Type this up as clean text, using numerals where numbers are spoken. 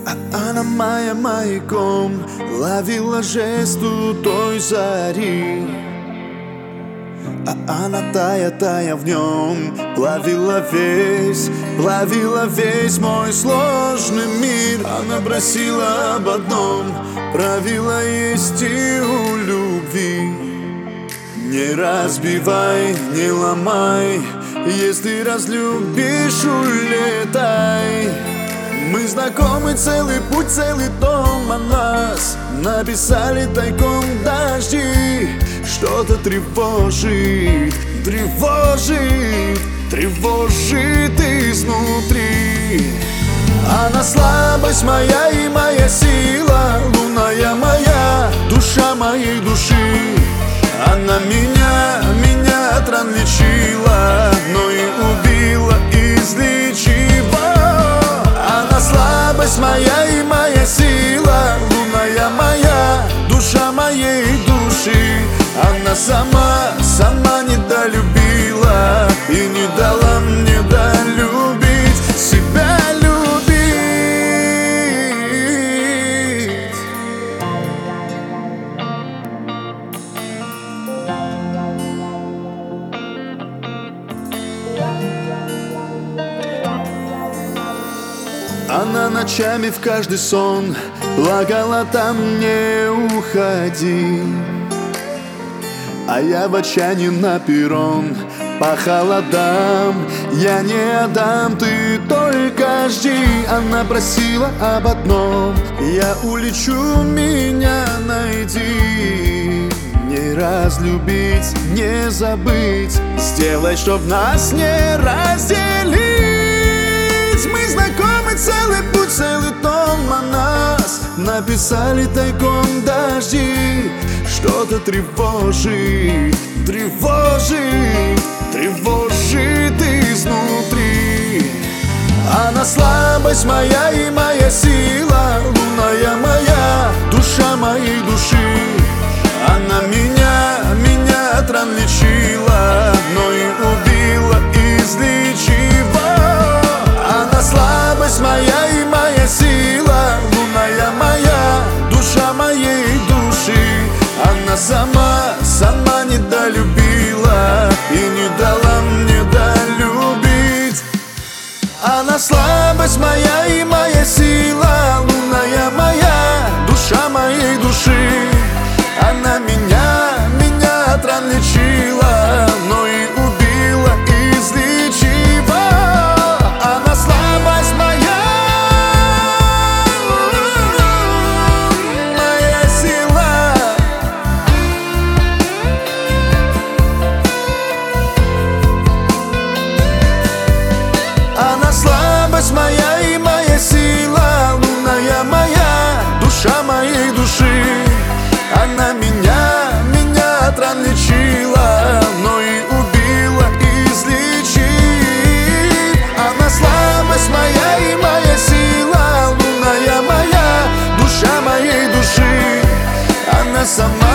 Она моя маяком ловила жесту той зари, она тая в нем плавила весь мой сложный мир. Она просила об одном, правила есть и у любви. Не разбивай, не ломай, если разлюбишь, улетай. Мы знакомы целый путь, целый том о нас написали тайком дожди. Что-то тревожит изнутри. Она слабость моя и моя сила, лунная моя, душа моей души. Она меня от ран лечила, но и убила излечива. Она слабость моя и моя сила, лунная моя, душа моей души. Она сама недолюбила и не дала мне долюбить себя, любить. Она ночами в каждый сон плакала: там не уходи. А я в отчаянии на перрон по холодам. Я не отдам, ты только жди. Она просила об одном: я улечу, меня найди. Не разлюбить, не забыть, сделай, чтоб нас не разделить. Мы знакомы целый путь, целый том о нас написали тайком дожди. Что-то тревожит изнутри. Она слабость моя и моя сила, лунная моя, душа моей души. Она меня от ран лечила, но и убила излечива. Она слабость моя и моя сила, лунная моя, душа моей души. Она сама недолюбила и не дала мне долюбить. Она слабость моя и моя сила, лунная моя, душа моей души. Она меня от ран лечила, но и убила излечива. Она слабость моя, слабость моя и моя сила, лунная моя, душа моей души. Она меня от ран лечила, но и убила излечив. Она слабость моя и моя сила, лунная моя, душа моей души. Она сама